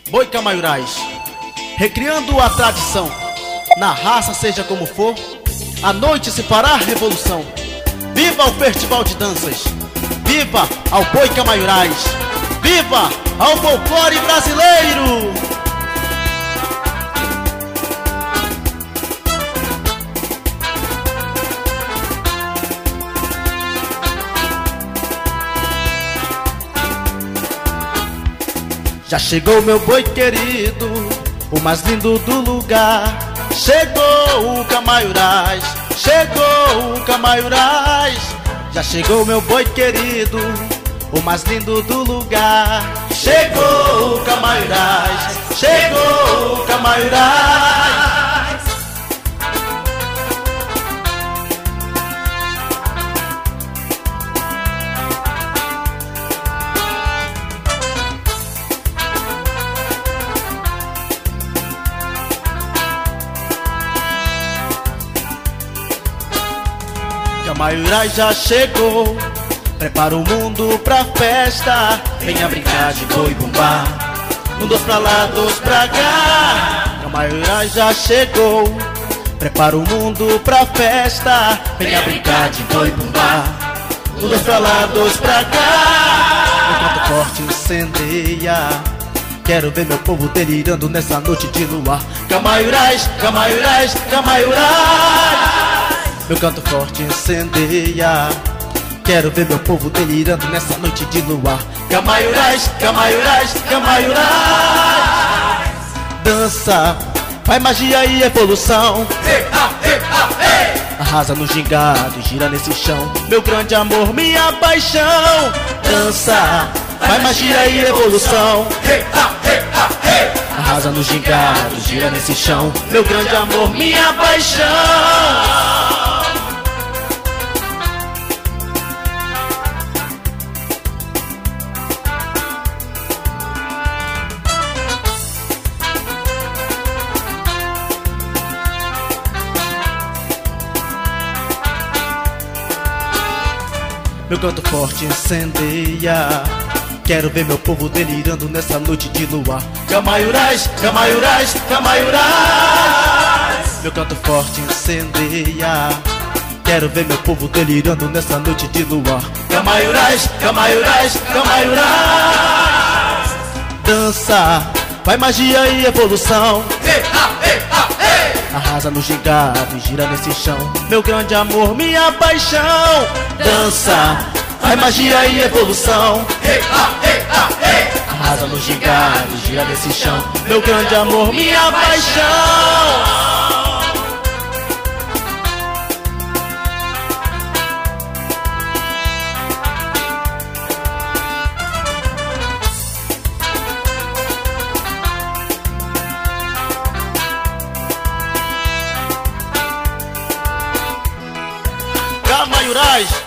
Boi Camaiurais, recriando a tradição, na raça seja como for, a noite se fará revolução. Viva o festival de danças, viva ao Boi Camaiurais, viva ao folclore brasileiro! Já chegou meu boi querido, o mais lindo do lugar. Chegou o Camaiurais, chegou o Camaiurais. Já chegou meu boi querido, o mais lindo do lugar. Chegou o Camaiurais, chegou o Camaiurais. Camaiurais já chegou, prepara o mundo pra festa. Venha brincar de boi bumbá, dois pra lá, dois pra cá. Camaiurais já chegou, prepara o mundo pra festa. Venha brincar de boi bumbá, dois pra lá, dois pra cá. Enquanto forte incendeia, quero ver meu povo delirando nessa noite de luar. Camaiurais, Camaiurais, Camaiurais. Meu canto forte incendeia, quero ver meu povo delirando nessa noite de luar. Camaiurais, Camaiurais, Camaiurais. Dança, faz magia e evolução. Arrasa no gingado, gira nesse chão. Meu grande amor, minha paixão. Dança, faz magia e evolução. Arrasa no gingado, gira nesse chão. Meu grande amor, minha paixão. Meu canto forte incendeia, quero ver meu povo delirando nessa noite de luar. Camaiurais, Camaiurais, Camaiurais. Meu canto forte incendeia, quero ver meu povo delirando nessa noite de luar. Camaiurais, Camaiurais, Camaiurais. Dança, faz magia e evolução. Arrasa no gingado, gira nesse chão. Meu grande amor, minha paixão. Dança, faz magia e evolução. Arrasa no gingado, gira nesse chão. Meu grande amor, minha paixão. Camaiurais.